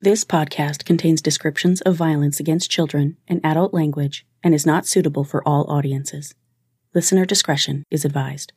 This podcast contains descriptions of violence against children and adult language and is not suitable for all audiences. Listener discretion is advised.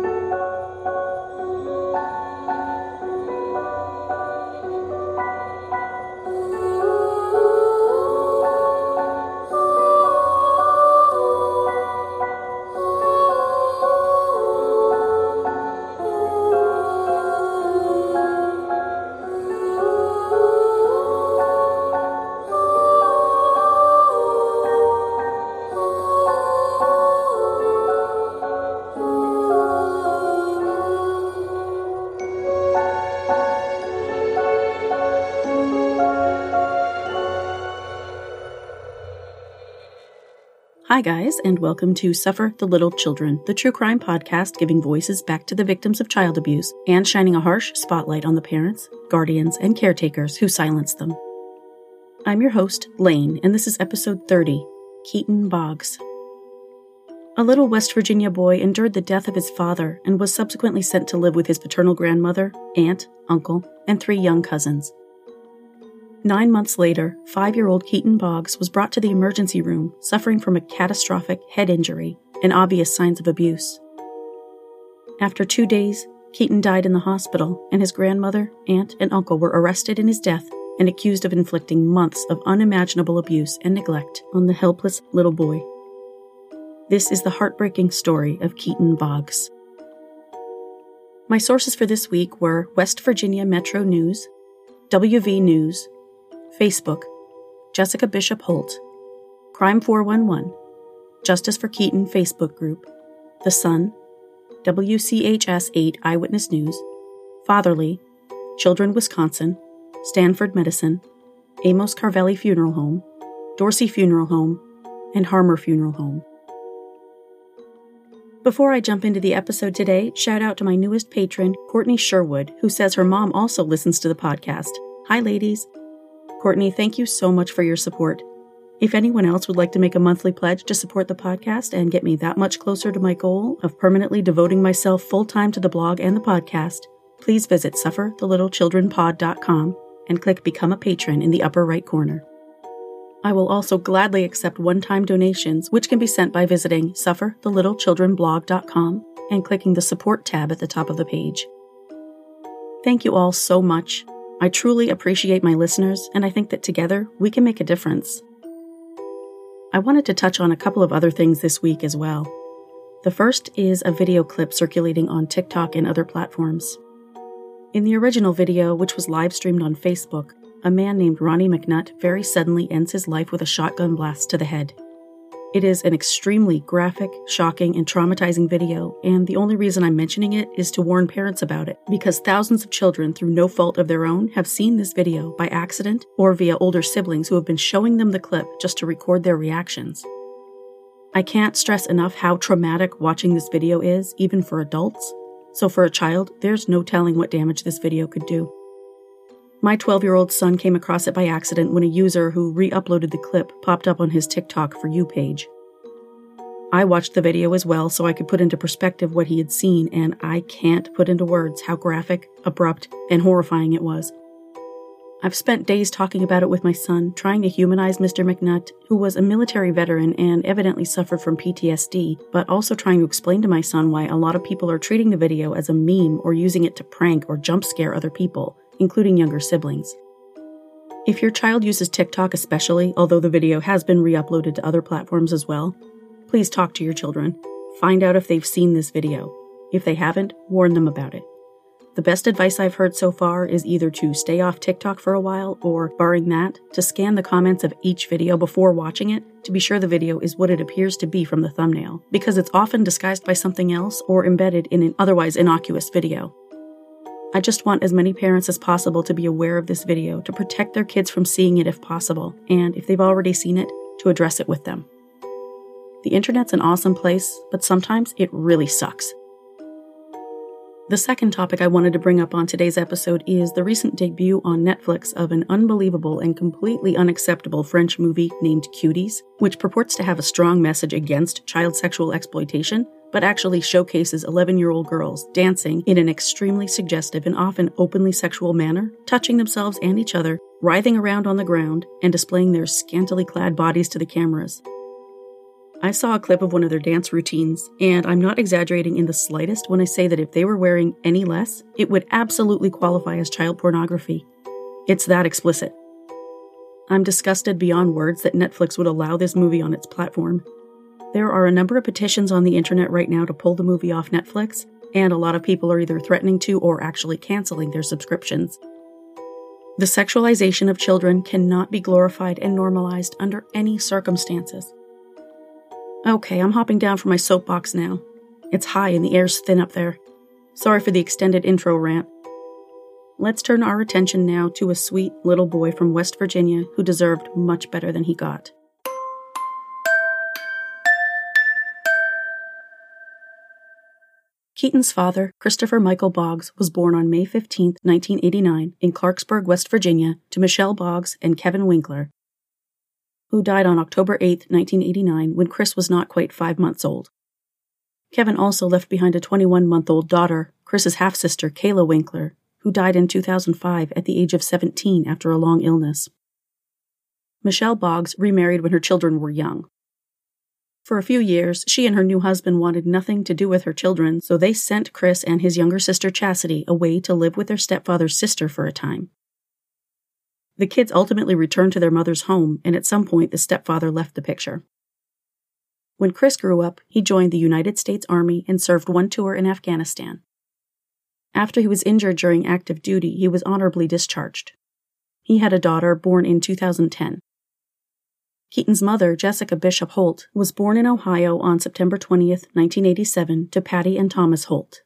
Hi guys, and welcome to Suffer the Little Children, the true crime podcast giving voices back to the victims of child abuse and shining a harsh spotlight on the parents, guardians, and caretakers who silenced them. I'm your host, Lane, and this is episode 30, Keaton Boggs. A little West Virginia boy endured the death of his father and was subsequently sent to live with his paternal grandmother, aunt, uncle, and 3 young cousins. 9 months later, 5-year-old Keaton Boggs was brought to the emergency room, suffering from a catastrophic head injury and obvious signs of abuse. After 2 days, Keaton died in the hospital, and his grandmother, aunt, and uncle were arrested in his death and accused of inflicting months of unimaginable abuse and neglect on the helpless little boy. This is the heartbreaking story of Keaton Boggs. My sources for this week were West Virginia Metro News, WV News, Facebook, Jessica Bishop Holt, Crime 411, Justice for Keaton Facebook group, The Sun, WCHS 8 Eyewitness News, Fatherly, Children Wisconsin, Stanford Medicine, Amos Carvelli Funeral Home, Dorsey Funeral Home, and Harmer Funeral Home. Before I jump into the episode today, shout out to my newest patron, Courtney Sherwood, who says her mom also listens to the podcast. Hi, ladies. Courtney, thank you so much for your support. If anyone else would like to make a monthly pledge to support the podcast and get me that much closer to my goal of permanently devoting myself full-time to the blog and the podcast, please visit sufferthelittlechildrenpod.com and click Become a Patron in the upper right corner. I will also gladly accept one-time donations, which can be sent by visiting sufferthelittlechildrenblog.com and clicking the Support tab at the top of the page. Thank you all so much. I truly appreciate my listeners, and I think that together we can make a difference. I wanted to touch on a couple of other things this week as well. The first is a video clip circulating on TikTok and other platforms. In the original video, which was live streamed on Facebook, a man named Ronnie McNutt very suddenly ends his life with a shotgun blast to the head. It is an extremely graphic, shocking, and traumatizing video, and the only reason I'm mentioning it is to warn parents about it, because thousands of children, through no fault of their own, have seen this video by accident or via older siblings who have been showing them the clip just to record their reactions. I can't stress enough how traumatic watching this video is, even for adults, so for a child, there's no telling what damage this video could do. My 12-year-old son came across it by accident when a user who re-uploaded the clip popped up on his TikTok For You page. I watched the video as well so I could put into perspective what he had seen, and I can't put into words how graphic, abrupt, and horrifying it was. I've spent days talking about it with my son, trying to humanize Mr. McNutt, who was a military veteran and evidently suffered from PTSD, but also trying to explain to my son why a lot of people are treating the video as a meme or using it to prank or jump scare other people, including younger siblings. If your child uses TikTok especially, although the video has been re-uploaded to other platforms as well, please talk to your children. Find out if they've seen this video. If they haven't, warn them about it. The best advice I've heard so far is either to stay off TikTok for a while, or, barring that, to scan the comments of each video before watching it to be sure the video is what it appears to be from the thumbnail, because it's often disguised by something else or embedded in an otherwise innocuous video. I just want as many parents as possible to be aware of this video, to protect their kids from seeing it if possible, and if they've already seen it, to address it with them. The internet's an awesome place, but sometimes it really sucks. The second topic I wanted to bring up on today's episode is the recent debut on Netflix of an unbelievable and completely unacceptable French movie named Cuties, which purports to have a strong message against child sexual exploitation, but actually showcases 11-year-old girls dancing in an extremely suggestive and often openly sexual manner, touching themselves and each other, writhing around on the ground and displaying their scantily clad bodies to the cameras. I saw a clip of one of their dance routines, and I'm not exaggerating in the slightest when I say that if they were wearing any less, it would absolutely qualify as child pornography. It's that explicit. I'm disgusted beyond words that Netflix would allow this movie on its platform. There are a number of petitions on the internet right now to pull the movie off Netflix, and a lot of people are either threatening to or actually canceling their subscriptions. The sexualization of children cannot be glorified and normalized under any circumstances. Okay, I'm hopping down from my soapbox now. It's high and the air's thin up there. Sorry for the extended intro rant. Let's turn our attention now to a sweet little boy from West Virginia who deserved much better than he got. Keaton's father, Christopher Michael Boggs, was born on May 15, 1989, in Clarksburg, West Virginia, to Michelle Boggs and Kevin Winkler, who died on October 8, 1989, when Chris was not quite 5 months old. Kevin also left behind a 21-month-old daughter, Chris's half-sister, Kayla Winkler, who died in 2005 at the age of 17 after a long illness. Michelle Boggs remarried when her children were young. For a few years, she and her new husband wanted nothing to do with her children, so they sent Chris and his younger sister Chastity away to live with their stepfather's sister for a time. The kids ultimately returned to their mother's home, and at some point the stepfather left the picture. When Chris grew up, he joined the United States Army and served one tour in Afghanistan. After he was injured during active duty, he was honorably discharged. He had a daughter born in 2010. Keaton's mother, Jessica Bishop Holt, was born in Ohio on September 20th, 1987, to Patty and Thomas Holt.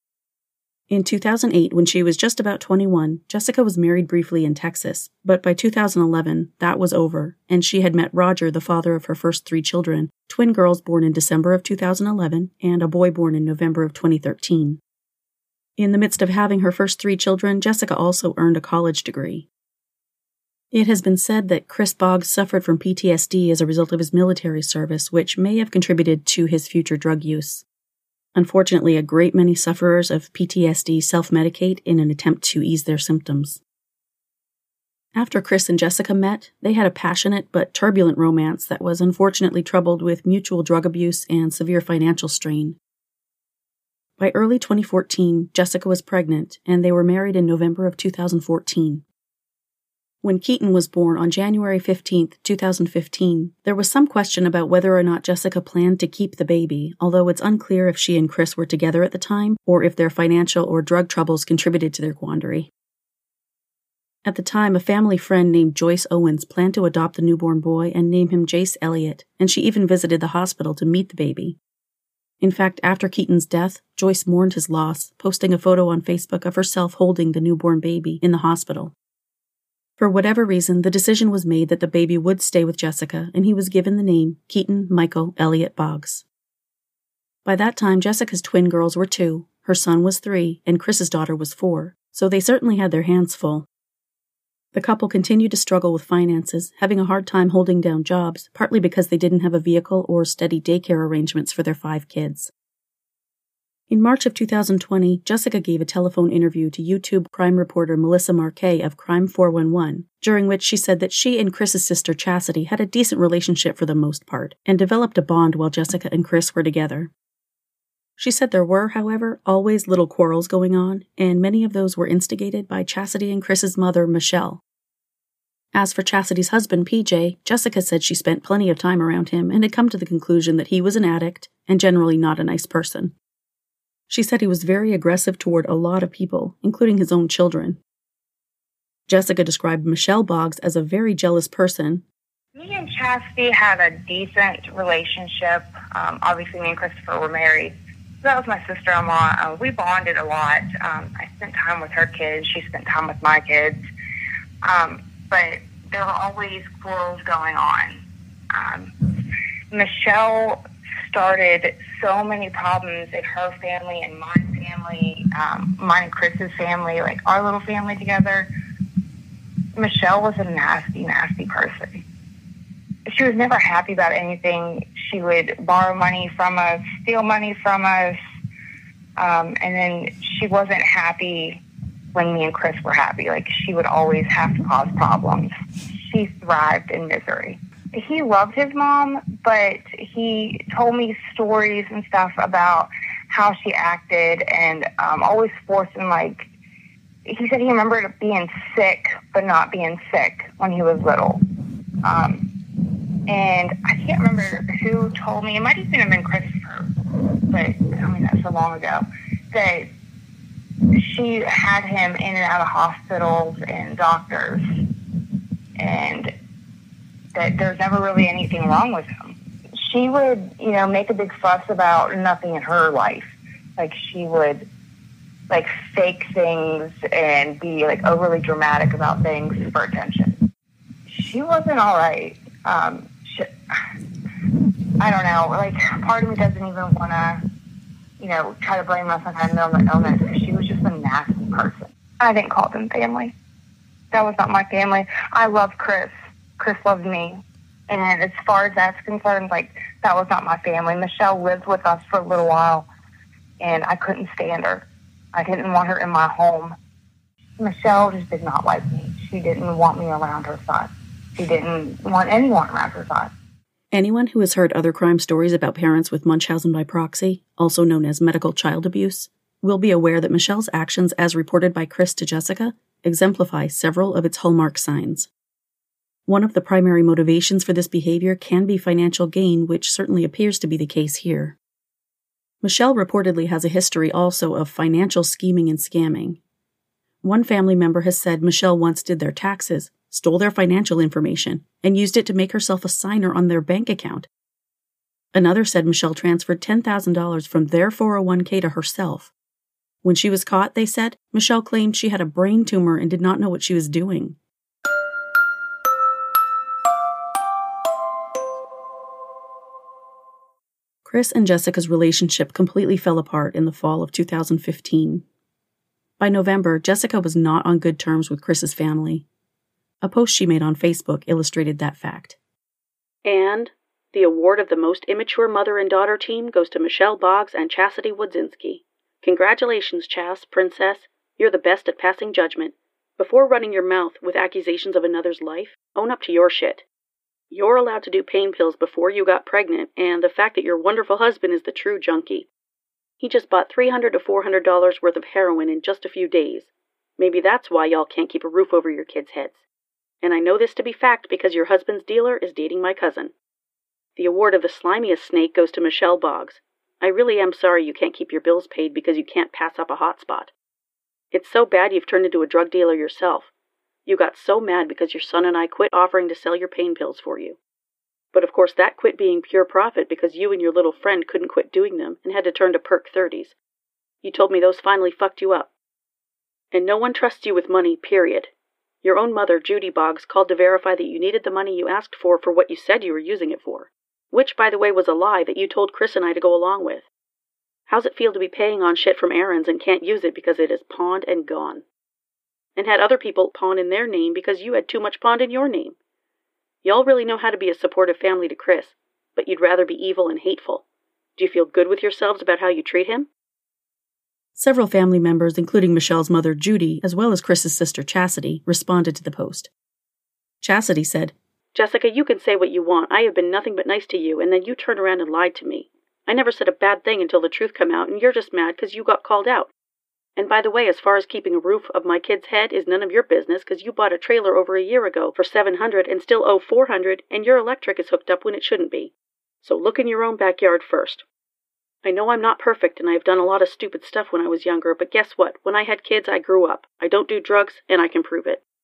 In 2008, when she was just about 21, Jessica was married briefly in Texas, but by 2011, that was over, and she had met Roger, the father of her first 3 children, twin girls born in December of 2011 and a boy born in November of 2013. In the midst of having her first 3 children, Jessica also earned a college degree. It has been said that Chris Boggs suffered from PTSD as a result of his military service, which may have contributed to his future drug use. Unfortunately, a great many sufferers of PTSD self-medicate in an attempt to ease their symptoms. After Chris and Jessica met, they had a passionate but turbulent romance that was unfortunately troubled with mutual drug abuse and severe financial strain. By early 2014, Jessica was pregnant, and they were married in November of 2014. When Keaton was born on January 15, 2015, there was some question about whether or not Jessica planned to keep the baby, although it's unclear if she and Chris were together at the time or if their financial or drug troubles contributed to their quandary. At the time, a family friend named Joyce Owens planned to adopt the newborn boy and name him Jace Elliott, and she even visited the hospital to meet the baby. In fact, after Keaton's death, Joyce mourned his loss, posting a photo on Facebook of herself holding the newborn baby in the hospital. For whatever reason, the decision was made that the baby would stay with Jessica, and he was given the name Keaton Michael Elliott Boggs. By that time, Jessica's twin girls were 2, her son was 3, and Chris's daughter was 4, so they certainly had their hands full. The couple continued to struggle with finances, having a hard time holding down jobs, partly because they didn't have a vehicle or steady daycare arrangements for their 5 kids. In March of 2020, Jessica gave a telephone interview to YouTube crime reporter Melissa Marquet of Crime 411, during which she said that she and Chris's sister Chastity had a decent relationship for the most part, and developed a bond while Jessica and Chris were together. She said there were, however, always little quarrels going on, and many of those were instigated by Chastity and Chris's mother, Michelle. As for Chastity's husband, PJ, Jessica said she spent plenty of time around him and had come to the conclusion that he was an addict and generally not a nice person. She said he was very aggressive toward a lot of people, including his own children. Jessica described Michelle Boggs as a very jealous person. Me and Chastity had a decent relationship. Obviously, me and Christopher were married. That was my sister-in-law. We bonded a lot. I spent time with her kids. She spent time with my kids. But there were always quarrels going on. Michelle started so many problems in her family and my family, mine and Chris's family, like our little family together. Michelle was a nasty, nasty person. She was never happy about anything. She would borrow money from us, steal money from us, and then she wasn't happy when me and Chris were happy. Like, she would always have to cause problems. She thrived in misery. He loved his mom, but he told me stories and stuff about how she acted and always forcing, like, he said he remembered being sick, but not being sick when he was little. And I can't remember who told me, it might have been Christopher, but I mean, that's so long ago, that she had him in and out of hospitals and doctors, and that there's never really anything wrong with him. She would, make a big fuss about nothing in her life. Like, she would, like, fake things and be, like, overly dramatic about things for attention. She wasn't all right. I don't know. Like, part of me doesn't even want to, try to blame her on some kind of mental illness, because she was just a nasty person. I didn't call them family. That was not my family. I love Chris. Chris loved me. And as far as that's concerned, like, that was not my family. Michelle lived with us for a little while, and I couldn't stand her. I didn't want her in my home. Michelle just did not like me. She didn't want me around her son. She didn't want anyone around her son. Anyone who has heard other crime stories about parents with Munchausen by proxy, also known as medical child abuse, will be aware that Michelle's actions as reported by Chris to Jessica exemplify several of its hallmark signs. One of the primary motivations for this behavior can be financial gain, which certainly appears to be the case here. Michelle reportedly has a history also of financial scheming and scamming. One family member has said Michelle once did their taxes, stole their financial information, and used it to make herself a signer on their bank account. Another said Michelle transferred $10,000 from their 401k to herself. When she was caught, they said, Michelle claimed she had a brain tumor and did not know what she was doing. Chris and Jessica's relationship completely fell apart in the fall of 2015. By November, Jessica was not on good terms with Chris's family. A post she made on Facebook illustrated that fact. And the award of the most immature mother and daughter team goes to Michelle Boggs and Chastity Wodzinski. Congratulations, Chas, princess. You're the best at passing judgment. Before running your mouth with accusations of another's life, own up to your shit. You're allowed to do pain pills before you got pregnant, and the fact that your wonderful husband is the true junkie. He just bought $300 to $400 worth of heroin in just a few days. Maybe that's why y'all can't keep a roof over your kids' heads. And I know this to be fact because your husband's dealer is dating my cousin. The award of the slimiest snake goes to Michelle Boggs. I really am sorry you can't keep your bills paid because you can't pass up a hotspot. It's so bad you've turned into a drug dealer yourself. You got so mad because your son and I quit offering to sell your pain pills for you. But of course that quit being pure profit because you and your little friend couldn't quit doing them and had to turn to Perk 30s. You told me those finally fucked you up. And no one trusts you with money, period. Your own mother, Judy Boggs, called to verify that you needed the money you asked for what you said you were using it for. Which, by the way, was a lie that you told Chris and I to go along with. How's it feel to be paying on shit from errands and can't use it because it is pawned and gone? And had other people pawn in their name because you had too much pawned in your name. Y'all really know how to be a supportive family to Chris, but you'd rather be evil and hateful. Do you feel good with yourselves about how you treat him? Several family members, including Michelle's mother, Judy, as well as Chris's sister, Chastity, responded to the post. Chastity said, Jessica, you can say what you want. I have been nothing but nice to you, and then you turned around and lied to me. I never said a bad thing until the truth come out, and you're just mad because you got called out. And by the way, as far as keeping a roof of my kid's head is none of your business because you bought a trailer over a year ago for $700 and still owe $400, and your electric is hooked up when it shouldn't be. So look in your own backyard first. I know I'm not perfect and I've done a lot of stupid stuff when I was younger, but guess what? When I had kids, I grew up. I don't do drugs, and I can prove it.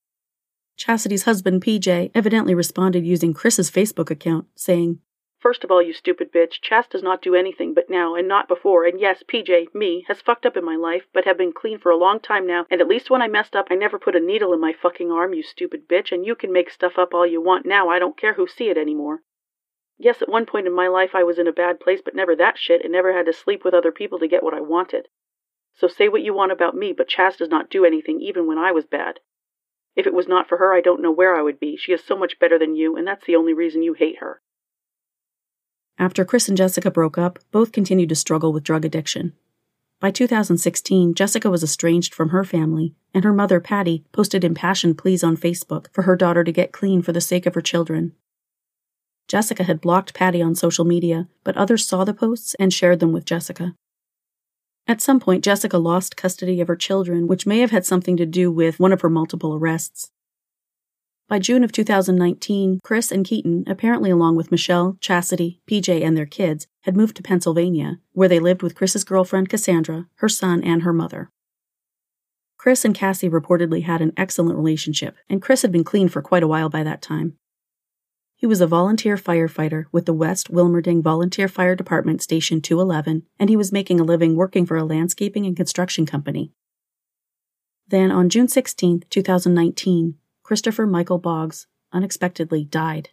Chastity's husband, PJ, evidently responded using Chris's Facebook account, saying, First of all, you stupid bitch, Chas does not do anything but now and not before, and yes, PJ, me, has fucked up in my life, but have been clean for a long time now, and at least when I messed up, I never put a needle in my fucking arm, you stupid bitch, and you can make stuff up all you want now, I don't care who see it anymore. Yes, at one point in my life I was in a bad place, but never that shit, and never had to sleep with other people to get what I wanted. So say what you want about me, but Chas does not do anything even when I was bad. If it was not for her, I don't know where I would be. She is so much better than you, and that's the only reason you hate her. After Chris and Jessica broke up, both continued to struggle with drug addiction. By 2016, Jessica was estranged from her family, and her mother, Patty, posted impassioned pleas on Facebook for her daughter to get clean for the sake of her children. Jessica had blocked Patty on social media, but others saw the posts and shared them with Jessica. At some point, Jessica lost custody of her children, which may have had something to do with one of her multiple arrests. By June of 2019, Chris and Keaton, apparently along with Michelle, Chastity, PJ, and their kids, had moved to Pennsylvania, where they lived with Chris's girlfriend Cassandra, her son, and her mother. Chris and Cassie reportedly had an excellent relationship, and Chris had been clean for quite a while by that time. He was a volunteer firefighter with the West Wilmerding Volunteer Fire Department Station 211, and he was making a living working for a landscaping and construction company. Then, on June 16, 2019, Christopher Michael Boggs unexpectedly died.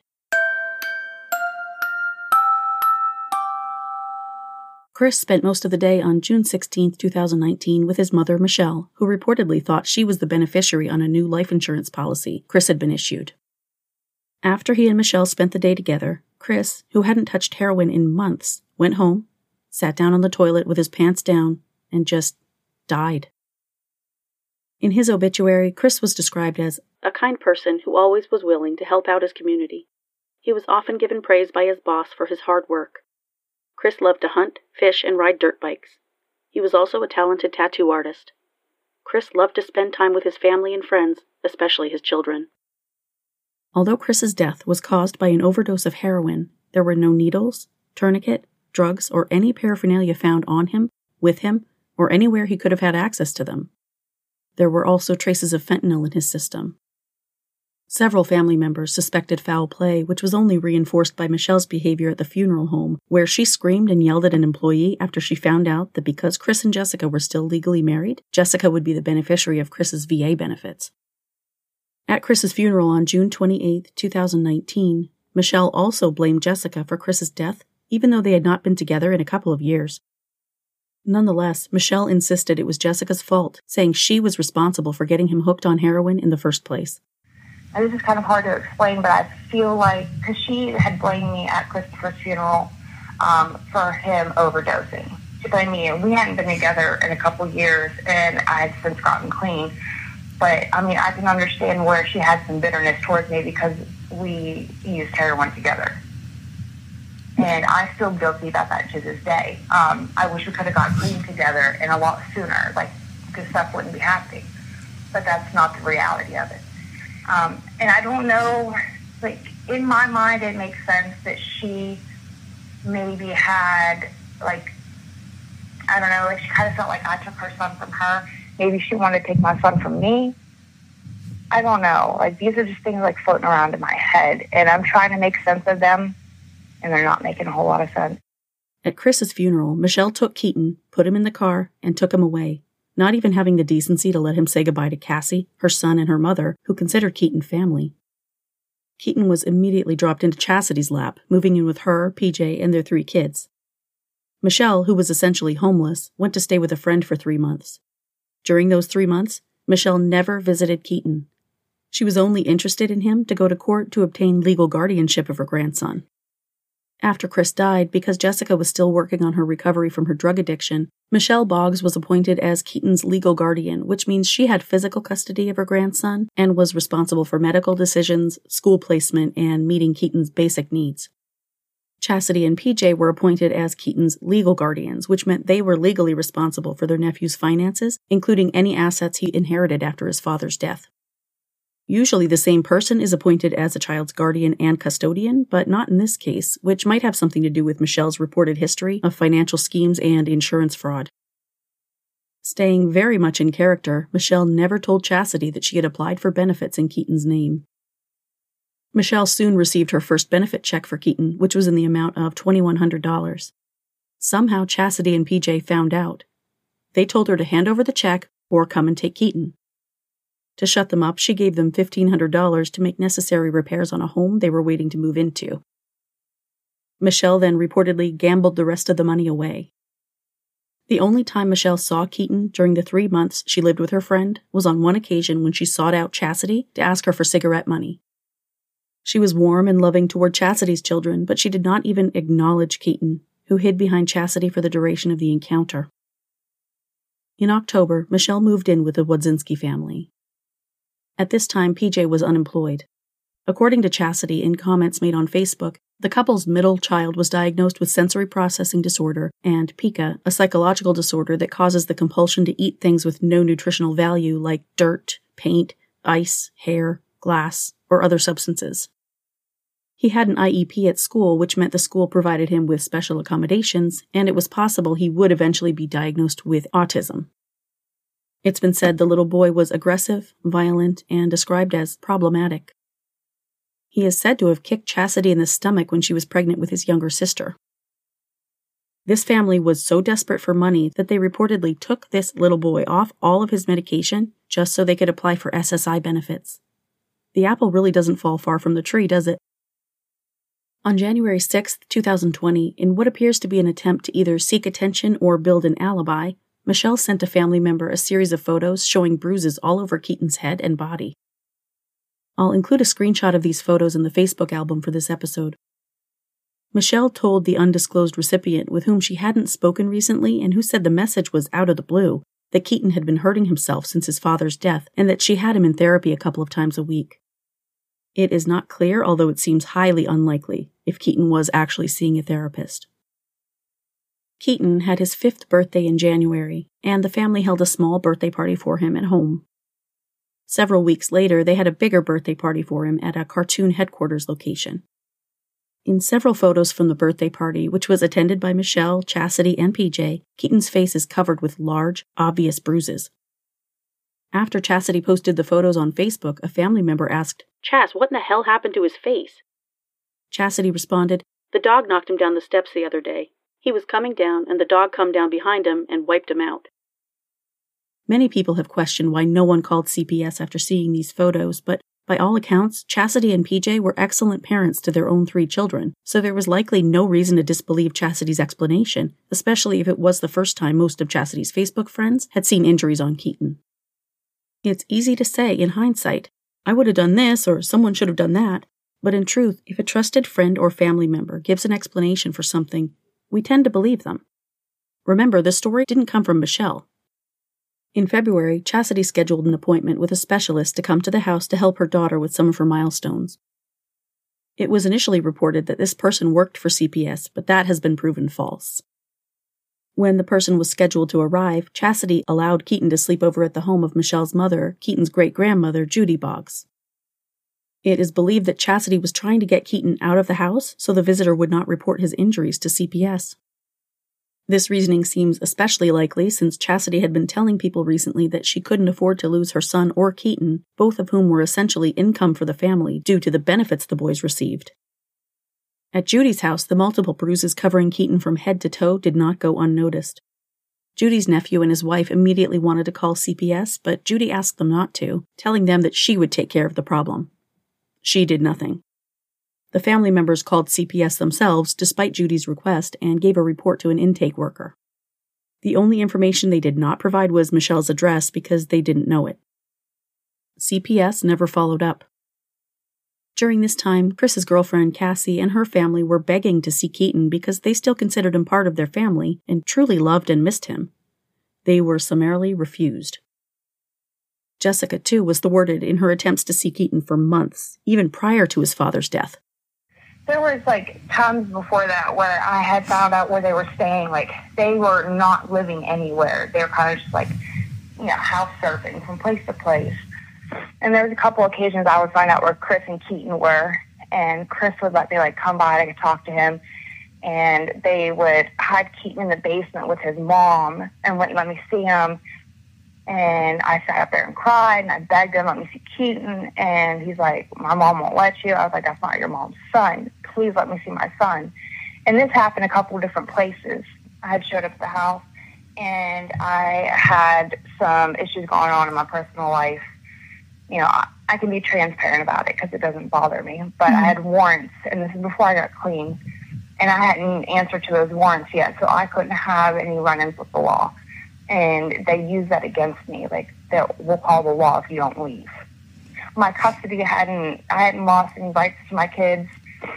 Chris spent most of the day on June 16, 2019 with his mother, Michelle, who reportedly thought she was the beneficiary on a new life insurance policy Chris had been issued. After he and Michelle spent the day together, Chris, who hadn't touched heroin in months, went home, sat down on the toilet with his pants down, and just died. In his obituary, Chris was described as a kind person who always was willing to help out his community. He was often given praise by his boss for his hard work. Chris loved to hunt, fish, and ride dirt bikes. He was also a talented tattoo artist. Chris loved to spend time with his family and friends, especially his children. Although Chris's death was caused by an overdose of heroin, there were no needles, tourniquet, drugs, or any paraphernalia found on him, with him, or anywhere he could have had access to them. There were also traces of fentanyl in his system. Several family members suspected foul play, which was only reinforced by Michelle's behavior at the funeral home, where she screamed and yelled at an employee after she found out that because Chris and Jessica were still legally married, Jessica would be the beneficiary of Chris's VA benefits. At Chris's funeral on June 28, 2019, Michelle also blamed Jessica for Chris's death, even though they had not been together in a couple of years. Nonetheless, Michelle insisted it was Jessica's fault, saying she was responsible for getting him hooked on heroin in the first place. And this is kind of hard to explain, but I feel like, because she had blamed me at Christopher's funeral for him overdosing. She blamed me, and we hadn't been together in a couple years, and I had since gotten clean. But, I can understand where she had some bitterness towards me because we used heroin together. And I feel guilty about that to this day. I wish we could have got clean together and a lot sooner, because stuff wouldn't be happening. But that's not the reality of it. And I don't know, in my mind, it makes sense that she maybe had, I don't know, she kind of felt like I took her son from her. Maybe she wanted to take my son from me. I don't know. These are just things floating around in my head, and I'm trying to make sense of them, and they're not making a whole lot of sense. At Chris's funeral, Michelle took Keaton, put him in the car, and took him away, not even having the decency to let him say goodbye to Cassie, her son, and her mother, who considered Keaton family. Keaton was immediately dropped into Chastity's lap, moving in with her, PJ, and their 3 kids. Michelle, who was essentially homeless, went to stay with a friend for 3 months. During those 3 months, Michelle never visited Keaton. She was only interested in him to go to court to obtain legal guardianship of her grandson. After Chris died, because Jessica was still working on her recovery from her drug addiction, Michelle Boggs was appointed as Keaton's legal guardian, which means she had physical custody of her grandson and was responsible for medical decisions, school placement, and meeting Keaton's basic needs. Chastity and PJ were appointed as Keaton's legal guardians, which meant they were legally responsible for their nephew's finances, including any assets he inherited after his father's death. Usually the same person is appointed as a child's guardian and custodian, but not in this case, which might have something to do with Michelle's reported history of financial schemes and insurance fraud. Staying very much in character, Michelle never told Chastity that she had applied for benefits in Keaton's name. Michelle soon received her first benefit check for Keaton, which was in the amount of $2,100. Somehow Chastity and PJ found out. They told her to hand over the check or come and take Keaton. To shut them up, she gave them $1,500 to make necessary repairs on a home they were waiting to move into. Michelle then reportedly gambled the rest of the money away. The only time Michelle saw Keaton during the 3 months she lived with her friend was on one occasion when she sought out Chastity to ask her for cigarette money. She was warm and loving toward Chastity's children, but she did not even acknowledge Keaton, who hid behind Chastity for the duration of the encounter. In October, Michelle moved in with the Wodzinski family. At this time, PJ was unemployed. According to Chastity, in comments made on Facebook, the couple's middle child was diagnosed with sensory processing disorder and pica, a psychological disorder that causes the compulsion to eat things with no nutritional value like dirt, paint, ice, hair, glass, or other substances. He had an IEP at school, which meant the school provided him with special accommodations, and it was possible he would eventually be diagnosed with autism. It's been said the little boy was aggressive, violent, and described as problematic. He is said to have kicked Chastity in the stomach when she was pregnant with his younger sister. This family was so desperate for money that they reportedly took this little boy off all of his medication just so they could apply for SSI benefits. The apple really doesn't fall far from the tree, does it? On January 6, 2020, in what appears to be an attempt to either seek attention or build an alibi, Michelle sent a family member a series of photos showing bruises all over Keaton's head and body. I'll include a screenshot of these photos in the Facebook album for this episode. Michelle told the undisclosed recipient, with whom she hadn't spoken recently and who said the message was out of the blue, that Keaton had been hurting himself since his father's death and that she had him in therapy a couple of times a week. It is not clear, although it seems highly unlikely, if Keaton was actually seeing a therapist. Keaton had his 5th birthday in January, and the family held a small birthday party for him at home. Several weeks later, they had a bigger birthday party for him at a cartoon headquarters location. In several photos from the birthday party, which was attended by Michelle, Chastity, and PJ, Keaton's face is covered with large, obvious bruises. After Chastity posted the photos on Facebook, a family member asked, "Chas, what in the hell happened to his face?" Chastity responded, "The dog knocked him down the steps the other day. He was coming down, and the dog come down behind him and wiped him out." Many people have questioned why no one called CPS after seeing these photos, but by all accounts, Chastity and PJ were excellent parents to their own 3 children, so there was likely no reason to disbelieve Chastity's explanation, especially if it was the first time most of Chastity's Facebook friends had seen injuries on Keaton. It's easy to say in hindsight, "I would have done this," or "someone should have done that," but in truth, if a trusted friend or family member gives an explanation for something, we tend to believe them. Remember, the story didn't come from Michelle. In February, Chastity scheduled an appointment with a specialist to come to the house to help her daughter with some of her milestones. It was initially reported that this person worked for CPS, but that has been proven false. When the person was scheduled to arrive, Chastity allowed Keaton to sleep over at the home of Michelle's mother, Keaton's great-grandmother, Judy Boggs. It is believed that Chastity was trying to get Keaton out of the house so the visitor would not report his injuries to CPS. This reasoning seems especially likely since Chastity had been telling people recently that she couldn't afford to lose her son or Keaton, both of whom were essentially income for the family due to the benefits the boys received. At Judy's house, the multiple bruises covering Keaton from head to toe did not go unnoticed. Judy's nephew and his wife immediately wanted to call CPS, but Judy asked them not to, telling them that she would take care of the problem. She did nothing. The family members called CPS themselves, despite Judy's request, and gave a report to an intake worker. The only information they did not provide was Michelle's address because they didn't know it. CPS never followed up. During this time, Chris's girlfriend, Cassie, and her family were begging to see Keaton because they still considered him part of their family and truly loved and missed him. They were summarily refused. Jessica, too, was thwarted in her attempts to see Keaton for months, even prior to his father's death. There was, times before that where I had found out where they were staying. They were not living anywhere. They were kind of just, house surfing from place to place. And there was a couple occasions I would find out where Chris and Keaton were, and Chris would let me, come by and I could talk to him. And they would hide Keaton in the basement with his mom and wouldn't let me see him. And I sat up there and cried, and I begged him, let me see Keaton. And he's like, my mom won't let you. I was like, that's not your mom's son. Please let me see my son. And this happened a couple of different places. I had showed up at the house, and I had some issues going on in my personal life. I can be transparent about it because it doesn't bother me. But I had warrants, and this is before I got clean. And I hadn't answered to those warrants yet, so I couldn't have any run-ins with the law. And they use that against me, we'll call the law if you don't leave. My custody I hadn't lost any rights to my kids.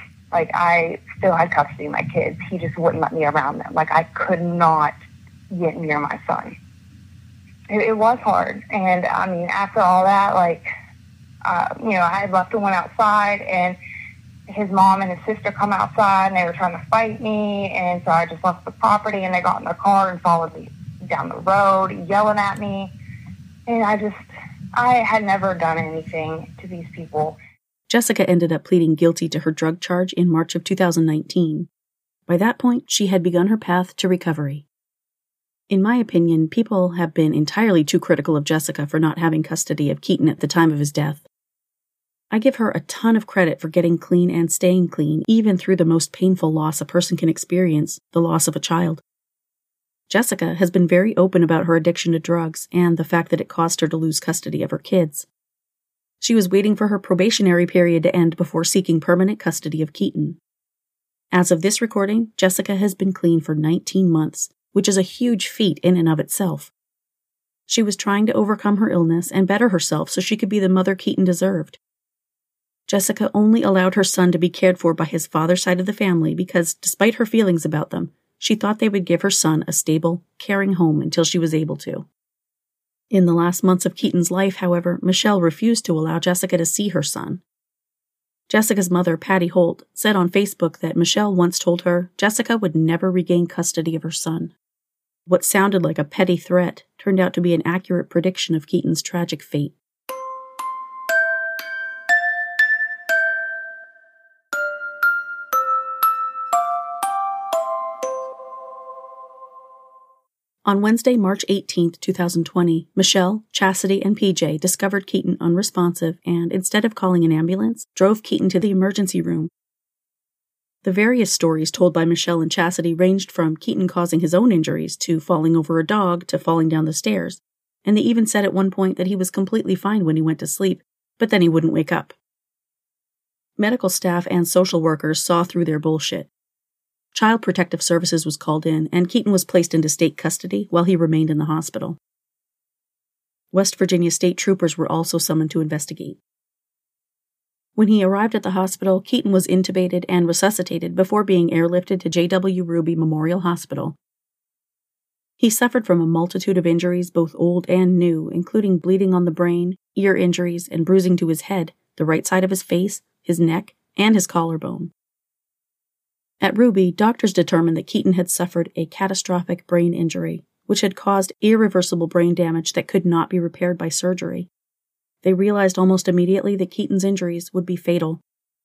I still had custody of my kids. He just wouldn't let me around them. I could not get near my son. it was hard. And I mean, after all that, like, I had left and went outside, and his mom and his sister come outside, and they were trying to fight me, and so I just left the property, and they got in their car and followed me down the road, yelling at me. And I had never done anything to these people. Jessica ended up pleading guilty to her drug charge in March of 2019. By that point, she had begun her path to recovery. In my opinion, people have been entirely too critical of Jessica for not having custody of Keaton at the time of his death. I give her a ton of credit for getting clean and staying clean, even through the most painful loss a person can experience, the loss of a child. Jessica has been very open about her addiction to drugs and the fact that it caused her to lose custody of her kids. She was waiting for her probationary period to end before seeking permanent custody of Keaton. As of this recording, Jessica has been clean for 19 months, which is a huge feat in and of itself. She was trying to overcome her illness and better herself so she could be the mother Keaton deserved. Jessica only allowed her son to be cared for by his father's side of the family because, despite her feelings about them, she thought they would give her son a stable, caring home until she was able to. In the last months of Keaton's life, however, Michelle refused to allow Jessica to see her son. Jessica's mother, Patty Holt, said on Facebook that Michelle once told her Jessica would never regain custody of her son. What sounded like a petty threat turned out to be an accurate prediction of Keaton's tragic fate. On Wednesday, March 18, 2020, Michelle, Chastity, and PJ discovered Keaton unresponsive and, instead of calling an ambulance, drove Keaton to the emergency room. The various stories told by Michelle and Chastity ranged from Keaton causing his own injuries to falling over a dog to falling down the stairs, and they even said at one point that he was completely fine when he went to sleep, but then he wouldn't wake up. Medical staff and social workers saw through their bullshit. Child Protective Services was called in, and Keaton was placed into state custody while he remained in the hospital. West Virginia state troopers were also summoned to investigate. When he arrived at the hospital, Keaton was intubated and resuscitated before being airlifted to J.W. Ruby Memorial Hospital. He suffered from a multitude of injuries, both old and new, including bleeding on the brain, ear injuries, and bruising to his head, the right side of his face, his neck, and his collarbone. At Ruby, doctors determined that Keaton had suffered a catastrophic brain injury, which had caused irreversible brain damage that could not be repaired by surgery. They realized almost immediately that Keaton's injuries would be fatal.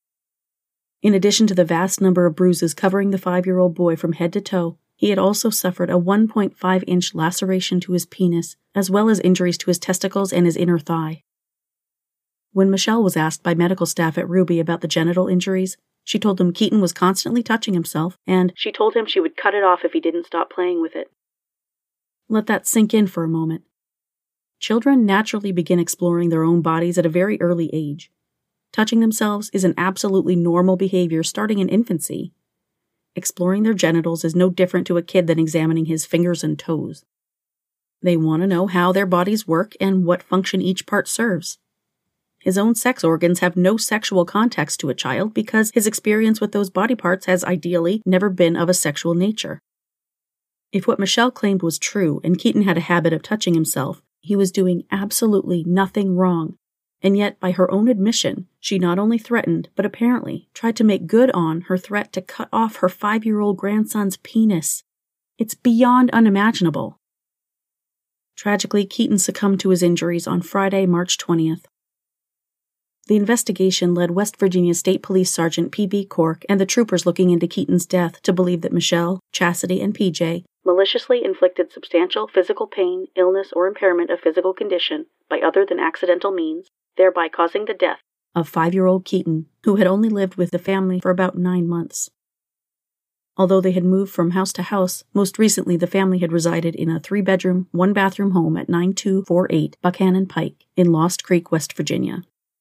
In addition to the vast number of bruises covering the 5-year-old boy from head to toe, he had also suffered a 1.5-inch laceration to his penis, as well as injuries to his testicles and his inner thigh. When Michelle was asked by medical staff at Ruby about the genital injuries, she told them Keaton was constantly touching himself, and she told him she would cut it off if he didn't stop playing with it. Let that sink in for a moment. Children naturally begin exploring their own bodies at a very early age. Touching themselves is an absolutely normal behavior starting in infancy. Exploring their genitals is no different to a kid than examining his fingers and toes. They want to know how their bodies work and what function each part serves. His own sex organs have no sexual context to a child because his experience with those body parts has ideally never been of a sexual nature. If what Michelle claimed was true and Keaton had a habit of touching himself, he was doing absolutely nothing wrong. And yet, by her own admission, she not only threatened, but apparently tried to make good on her threat to cut off her 5-year-old grandson's penis. It's beyond unimaginable. Tragically, Keaton succumbed to his injuries on Friday, March 20th. The investigation led West Virginia State Police Sergeant P.B. Cork and the troopers looking into Keaton's death to believe that Michelle, Chastity, and P.J. maliciously inflicted substantial physical pain, illness, or impairment of physical condition by other than accidental means, thereby causing the death of 5-year-old Keaton, who had only lived with the family for about 9 months. Although they had moved from house to house, most recently the family had resided in a 3-bedroom, 1-bathroom home at 9248 Buchanan Pike in Lost Creek, West Virginia.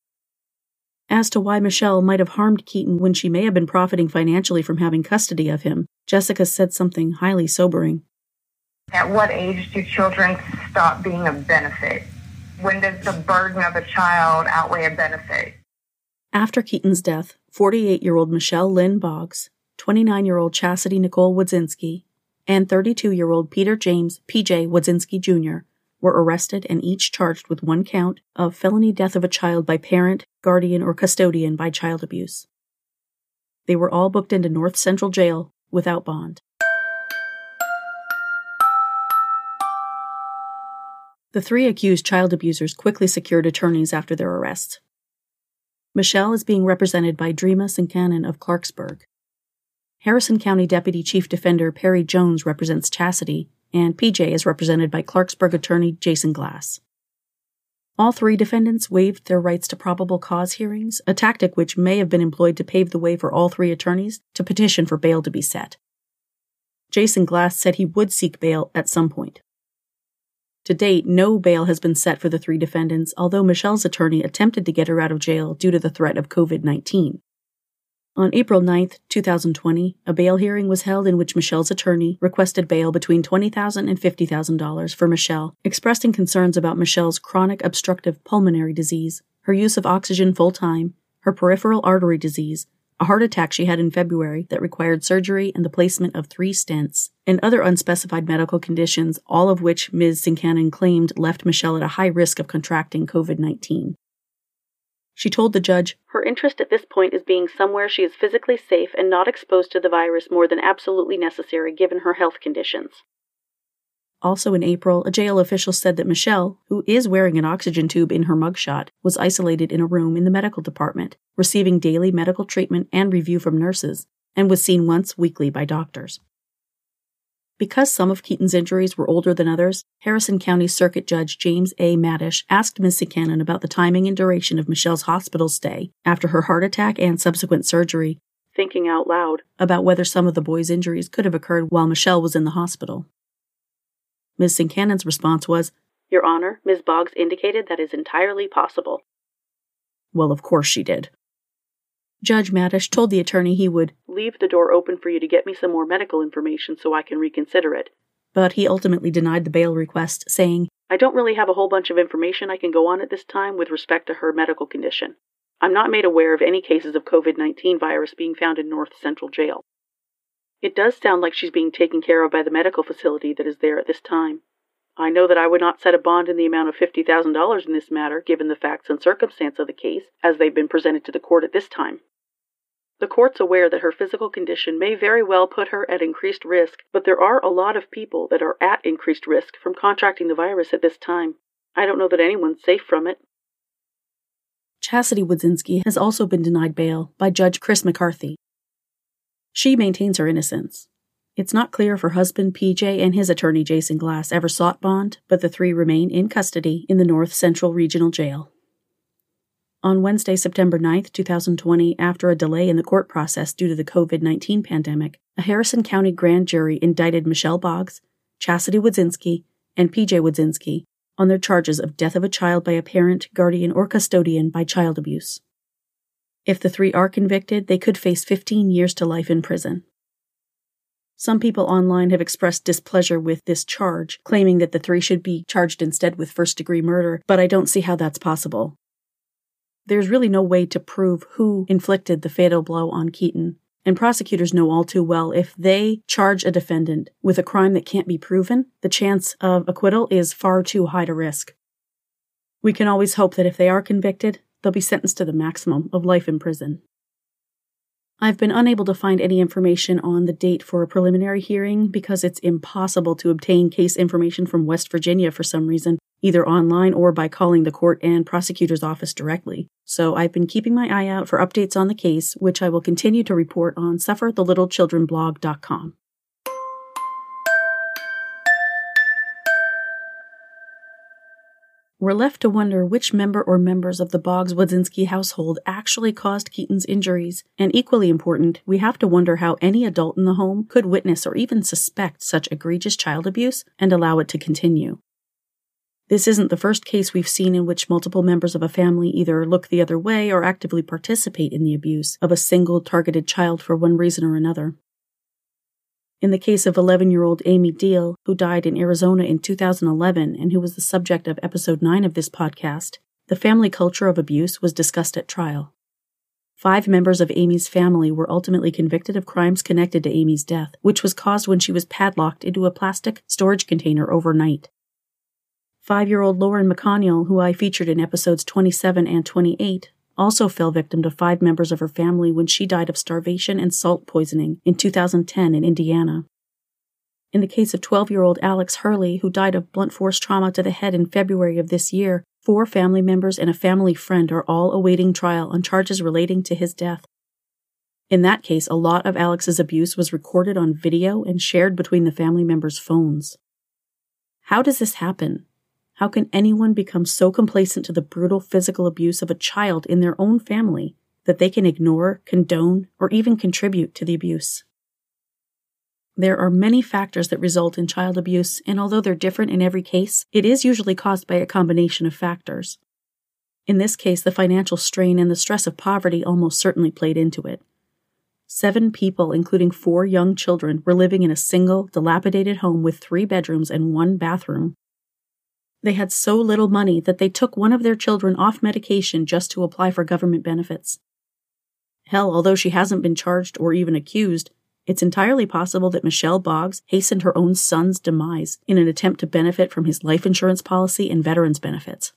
As to why Michelle might have harmed Keaton when she may have been profiting financially from having custody of him, Jessica said something highly sobering. At what age do children stop being a benefit? When does the burden of a child outweigh a benefit? After Keaton's death, 48-year-old Michelle Lynn Boggs, 29-year-old Chastity Nicole Wodzinski, and 32-year-old Peter James P.J. Wodzinski Jr. were arrested and each charged with one count of felony death of a child by parent, guardian, or custodian by child abuse. They were all booked into North Central Jail without bond. The 3 accused child abusers quickly secured attorneys after their arrests. Michelle is being represented by Dreama Sincanan of Clarksburg. Harrison County Deputy Chief Defender Perry Jones represents Chastity, and PJ is represented by Clarksburg attorney Jason Glass. All 3 defendants waived their rights to probable cause hearings, a tactic which may have been employed to pave the way for all 3 attorneys to petition for bail to be set. Jason Glass said he would seek bail at some point. To date, no bail has been set for the 3 defendants, although Michelle's attorney attempted to get her out of jail due to the threat of COVID-19. On April 9, 2020, a bail hearing was held in which Michelle's attorney requested bail between $20,000 and $50,000 for Michelle, expressing concerns about Michelle's chronic obstructive pulmonary disease, her use of oxygen full-time, her peripheral artery disease, a heart attack she had in February that required surgery and the placement of 3 stents, and other unspecified medical conditions, all of which Ms. Sincanan claimed left Michelle at a high risk of contracting COVID-19. She told the judge, "Her interest at this point is being somewhere she is physically safe and not exposed to the virus more than absolutely necessary given her health conditions." Also in April, a jail official said that Michelle, who is wearing an oxygen tube in her mugshot, was isolated in a room in the medical department, receiving daily medical treatment and review from nurses, and was seen once weekly by doctors. Because some of Keaton's injuries were older than others, Harrison County Circuit Judge James A. Madish asked Ms. Sincanan about the timing and duration of Michelle's hospital stay after her heart attack and subsequent surgery, thinking out loud about whether some of the boys' injuries could have occurred while Michelle was in the hospital. Ms. Sincanan's response was, "Your Honor, Ms. Boggs indicated that is entirely possible." Well, of course she did. Judge Madish told the attorney he would leave the door open for you to get me some more medical information so I can reconsider it. But he ultimately denied the bail request, saying, "I don't really have a whole bunch of information I can go on at this time with respect to her medical condition. I'm not made aware of any cases of COVID-19 virus being found in North Central Jail. It does sound like she's being taken care of by the medical facility that is there at this time. I know that I would not set a bond in the amount of $50,000 in this matter, given the facts and circumstance of the case, as they've been presented to the court at this time. The court's aware that her physical condition may very well put her at increased risk, but there are a lot of people that are at increased risk from contracting the virus at this time. I don't know that anyone's safe from it." Chastity Wodzinski has also been denied bail by Judge Chris McCarthy. She maintains her innocence. It's not clear if her husband PJ and his attorney Jason Glass ever sought bond, but the 3 remain in custody in the North Central Regional Jail. On Wednesday, September 9, 2020, after a delay in the court process due to the COVID-19 pandemic, a Harrison County grand jury indicted Michelle Boggs, Chastity Wodzinski, and PJ Wodzinski on their charges of death of a child by a parent, guardian, or custodian by child abuse. If the 3 are convicted, they could face 15 years to life in prison. Some people online have expressed displeasure with this charge, claiming that the 3 should be charged instead with first-degree murder, but I don't see how that's possible. There's really no way to prove who inflicted the fatal blow on Keaton, and prosecutors know all too well if they charge a defendant with a crime that can't be proven, the chance of acquittal is far too high to risk. We can always hope that if they are convicted, they'll be sentenced to the maximum of life in prison. I've been unable to find any information on the date for a preliminary hearing because it's impossible to obtain case information from West Virginia for some reason, either online or by calling the court and prosecutor's office directly. So I've been keeping my eye out for updates on the case, which I will continue to report on SufferTheLittleChildrenBlog.com. We're left to wonder which member or members of the Boggs-Wodzinski household actually caused Keaton's injuries, and equally important, we have to wonder how any adult in the home could witness or even suspect such egregious child abuse and allow it to continue. This isn't the first case we've seen in which multiple members of a family either look the other way or actively participate in the abuse of a single targeted child for one reason or another. In the case of 11-year-old Amy Deal, who died in Arizona in 2011 and who was the subject of Episode 9 of this podcast, the family culture of abuse was discussed at trial. 5 members of Amy's family were ultimately convicted of crimes connected to Amy's death, which was caused when she was padlocked into a plastic storage container overnight. 5-year-old Lauren McConiel, who I featured in episodes 27 and 28, also fell victim to 5 members of her family when she died of starvation and salt poisoning in 2010 in Indiana. In the case of 12-year-old Alex Hurley, who died of blunt force trauma to the head in February of this year, 4 family members and a family friend are all awaiting trial on charges relating to his death. In that case, a lot of Alex's abuse was recorded on video and shared between the family members' phones. How does this happen? How can anyone become so complacent to the brutal physical abuse of a child in their own family that they can ignore, condone, or even contribute to the abuse? There are many factors that result in child abuse, and although they're different in every case, it is usually caused by a combination of factors. In this case, the financial strain and the stress of poverty almost certainly played into it. 7 people, including 4 young children, were living in a single, dilapidated home with 3 bedrooms and 1 bathroom. They had so little money that they took one of their children off medication just to apply for government benefits. Hell, although she hasn't been charged or even accused, it's entirely possible that Michelle Boggs hastened her own son's demise in an attempt to benefit from his life insurance policy and veterans benefits.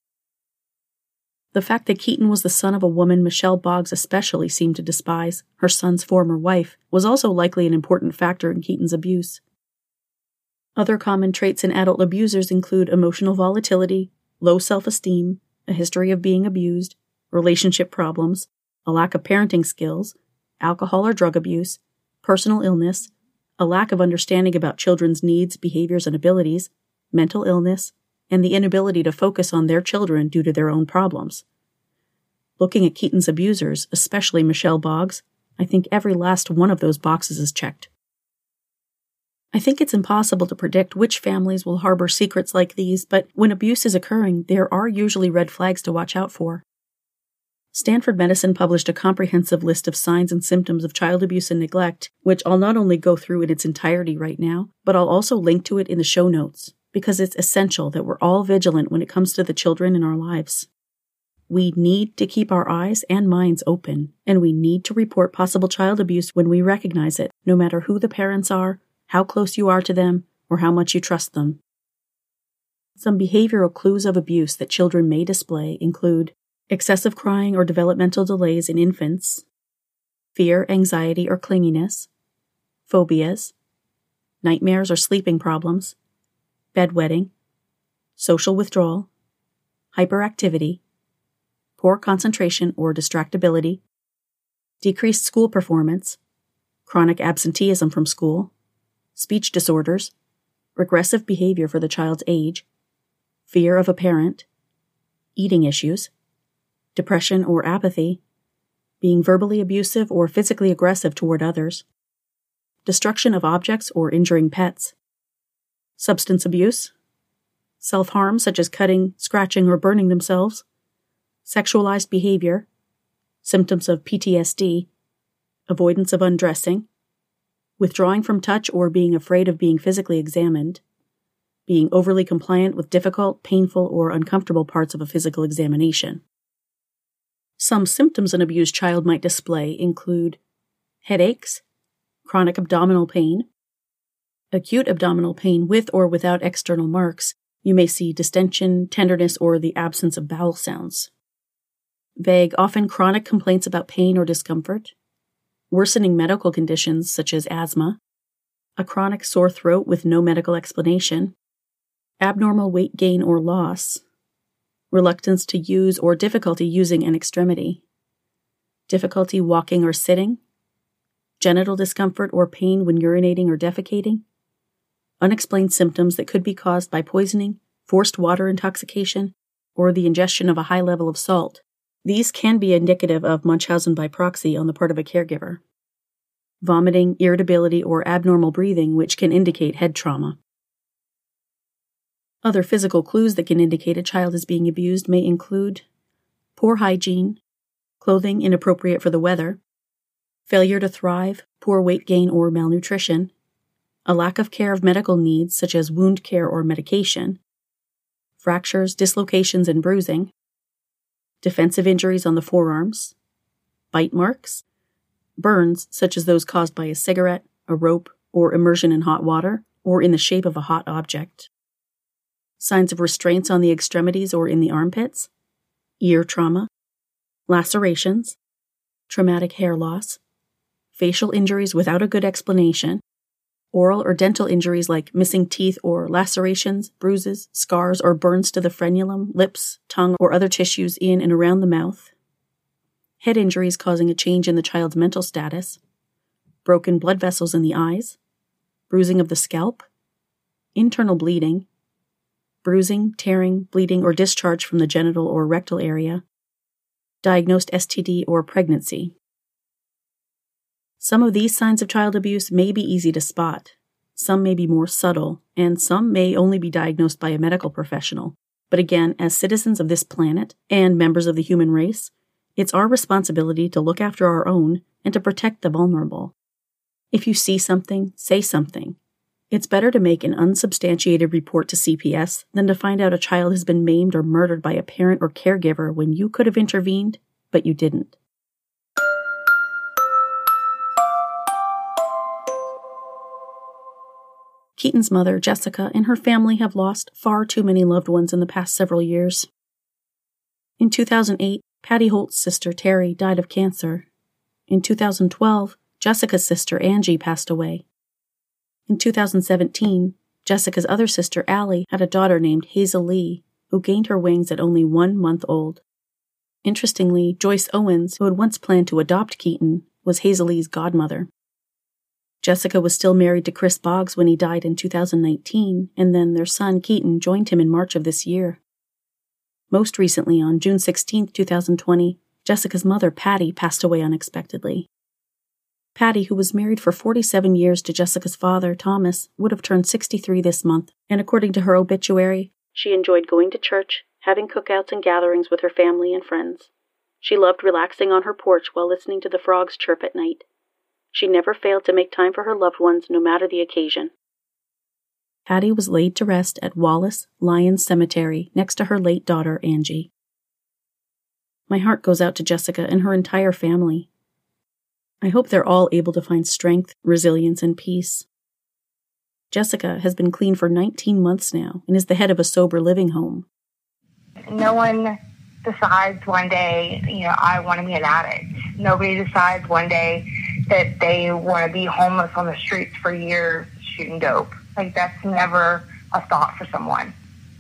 The fact that Keaton was the son of a woman Michelle Boggs especially seemed to despise, her son's former wife, was also likely an important factor in Keaton's abuse. Other common traits in adult abusers include emotional volatility, low self-esteem, a history of being abused, relationship problems, a lack of parenting skills, alcohol or drug abuse, personal illness, a lack of understanding about children's needs, behaviors, and abilities, mental illness, and the inability to focus on their children due to their own problems. Looking at Keaton's abusers, especially Michelle Boggs, I think every last one of those boxes is checked. I think it's impossible to predict which families will harbor secrets like these, but when abuse is occurring, there are usually red flags to watch out for. Stanford Medicine published a comprehensive list of signs and symptoms of child abuse and neglect, which I'll not only go through in its entirety right now, but I'll also link to it in the show notes, because it's essential that we're all vigilant when it comes to the children in our lives. We need to keep our eyes and minds open, and we need to report possible child abuse when we recognize it, no matter who the parents are, how close you are to them, or how much you trust them. Some behavioral clues of abuse that children may display include excessive crying or developmental delays in infants, fear, anxiety, or clinginess, phobias, nightmares or sleeping problems, bedwetting, social withdrawal, hyperactivity, poor concentration or distractibility, decreased school performance, chronic absenteeism from school, speech disorders, regressive behavior for the child's age, fear of a parent, eating issues, depression or apathy, being verbally abusive or physically aggressive toward others, destruction of objects or injuring pets, substance abuse, self-harm such as cutting, scratching, or burning themselves, sexualized behavior, symptoms of PTSD, avoidance of undressing, withdrawing from touch or being afraid of being physically examined, being overly compliant with difficult, painful, or uncomfortable parts of a physical examination. Some symptoms an abused child might display include headaches, chronic abdominal pain, acute abdominal pain with or without external marks. You may see distension, tenderness, or the absence of bowel sounds. Vague, often chronic complaints about pain or discomfort, worsening medical conditions such as asthma, a chronic sore throat with no medical explanation, abnormal weight gain or loss, reluctance to use or difficulty using an extremity, difficulty walking or sitting, genital discomfort or pain when urinating or defecating, unexplained symptoms that could be caused by poisoning, forced water intoxication, or the ingestion of a high level of salt. These can be indicative of Munchausen by proxy on the part of a caregiver. Vomiting, irritability, or abnormal breathing, which can indicate head trauma. Other physical clues that can indicate a child is being abused may include poor hygiene, clothing inappropriate for the weather, failure to thrive, poor weight gain or malnutrition, a lack of care of medical needs such as wound care or medication, fractures, dislocations, and bruising, defensive injuries on the forearms, bite marks, burns such as those caused by a cigarette, a rope, or immersion in hot water, or in the shape of a hot object, signs of restraints on the extremities or in the armpits, ear trauma, lacerations, traumatic hair loss, facial injuries without a good explanation, oral or dental injuries like missing teeth or lacerations, bruises, scars, or burns to the frenulum, lips, tongue, or other tissues in and around the mouth, head injuries causing a change in the child's mental status, broken blood vessels in the eyes, bruising of the scalp, internal bleeding, bruising, tearing, bleeding, or discharge from the genital or rectal area, diagnosed STD or pregnancy. Some of these signs of child abuse may be easy to spot, some may be more subtle, and some may only be diagnosed by a medical professional. But again, as citizens of this planet and members of the human race, it's our responsibility to look after our own and to protect the vulnerable. If you see something, say something. It's better to make an unsubstantiated report to CPS than to find out a child has been maimed or murdered by a parent or caregiver when you could have intervened, but you didn't. Keaton's mother, Jessica, and her family have lost far too many loved ones in the past several years. In 2008, Patty Holt's sister, Terry, died of cancer. In 2012, Jessica's sister, Angie, passed away. In 2017, Jessica's other sister, Allie, had a daughter named Hazel Lee, who gained her wings at only 1 month old. Interestingly, Joyce Owens, who had once planned to adopt Keaton, was Hazel Lee's godmother. Jessica was still married to Chris Boggs when he died in 2019, and then their son, Keaton, joined him in March of this year. Most recently, on June 16, 2020, Jessica's mother, Patty, passed away unexpectedly. Patty, who was married for 47 years to Jessica's father, Thomas, would have turned 63 this month, and according to her obituary, she enjoyed going to church, having cookouts and gatherings with her family and friends. She loved relaxing on her porch while listening to the frogs chirp at night. She never failed to make time for her loved ones, no matter the occasion. Patty was laid to rest at Wallace Lions Cemetery next to her late daughter, Angie. My heart goes out to Jessica and her entire family. I hope they're all able to find strength, resilience, and peace. Jessica has been clean for 19 months now and is the head of a sober living home. No one decides one day, I want to be an addict. Nobody decides one day that they want to be homeless on the streets for years shooting dope. Like, that's never a thought for someone.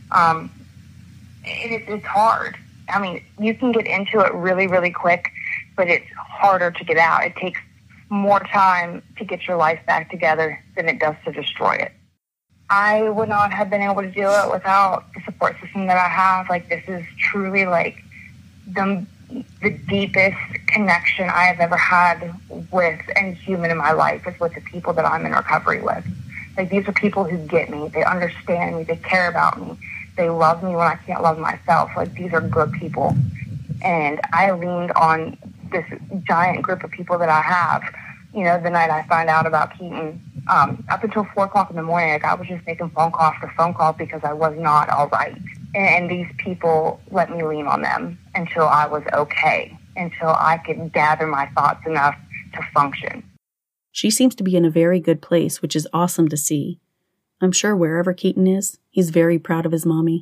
It's hard. I mean, you can get into it really, really quick, but it's harder to get out. It takes more time to get your life back together than it does to destroy it. I would not have been able to do it without the support system that I have. Like, this is truly like the deepest connection I have ever had with any human in my life is with the people that I'm in recovery with. Like, these are people who get me. They understand me. They care about me. They love me when I can't love myself. Like, these are good people. And I leaned on this giant group of people that I have. The night I found out about Keaton, up until 4 o'clock in the morning, like, I was just making phone call after phone call because I was not all right. And these people let me lean on them until I was okay, until I could gather my thoughts enough to function. She seems to be in a very good place, which is awesome to see. I'm sure wherever Keaton is, he's very proud of his mommy.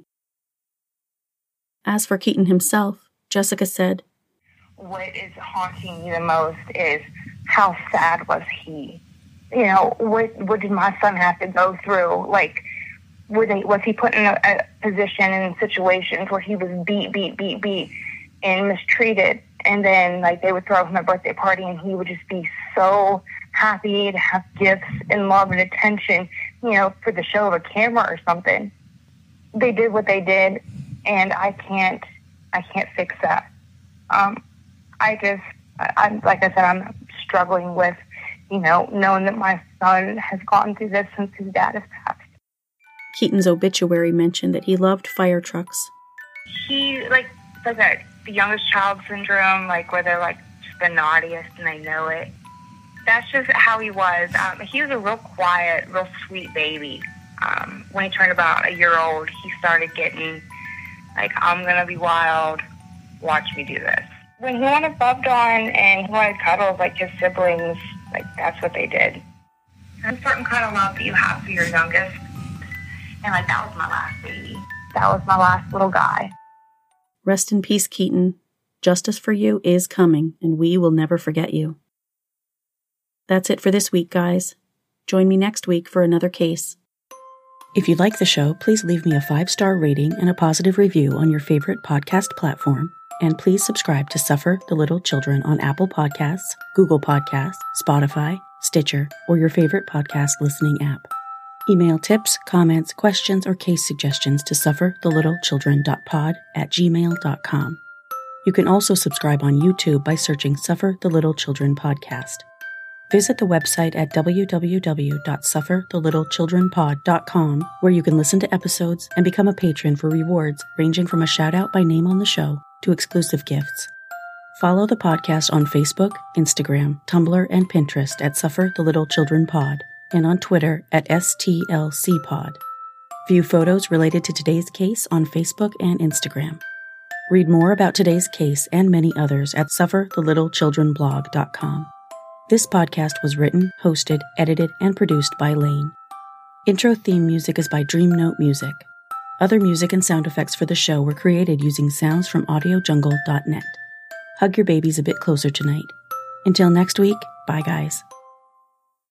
As for Keaton himself, Jessica said, "What is haunting me the most is how sad was he? What did my son have to go through? Like, was he put in a position and in situations where he was beat, and mistreated? And then, like, they would throw him a birthday party and he would just be so happy to have gifts and love and attention, for the show of a camera or something. They did what they did, and I can't fix that. I'm like I said, I'm struggling with, knowing that my son has gone through this since his dad has passed." Keaton's obituary mentioned that he loved fire trucks. He, the youngest child syndrome, where they're, just the naughtiest and they know it. That's just how he was. He was a real quiet, real sweet baby. When he turned about a year old, he started getting, I'm going to be wild, watch me do this. When he wanted bubbed on and he wanted cuddles like his siblings, that's what they did. There's a certain kind of love that you have for your youngest, And like, that was my last baby. That was my last little guy. Rest in peace, Keaton. Justice for you is coming, and we will never forget you. That's it for this week, guys. Join me next week for another case. If you like the show, please leave me a 5-star rating and a positive review on your favorite podcast platform. And please subscribe to Suffer the Little Children on Apple Podcasts, Google Podcasts, Spotify, Stitcher, or your favorite podcast listening app. Email tips, comments, questions, or case suggestions to sufferthelittlepod@gmail.com. You can also subscribe on YouTube by searching Suffer the Little Children Podcast. Visit the website at www.sufferthelittlecHildrenPod.com, where you can listen to episodes and become a patron for rewards ranging from a shout-out by name on the show to exclusive gifts. Follow the podcast on Facebook, Instagram, Tumblr, and Pinterest at Suffer the Little Children Pod, and on Twitter at STLCPod. View photos related to today's case on Facebook and Instagram. Read more about today's case and many others at SufferTheLittleChildrenBlog.com. This podcast was written, hosted, edited, and produced by Lane. Intro theme music is by Dream Note Music. Other music and sound effects for the show were created using sounds from AudioJungle.net. Hug your babies a bit closer tonight. Until next week, bye guys.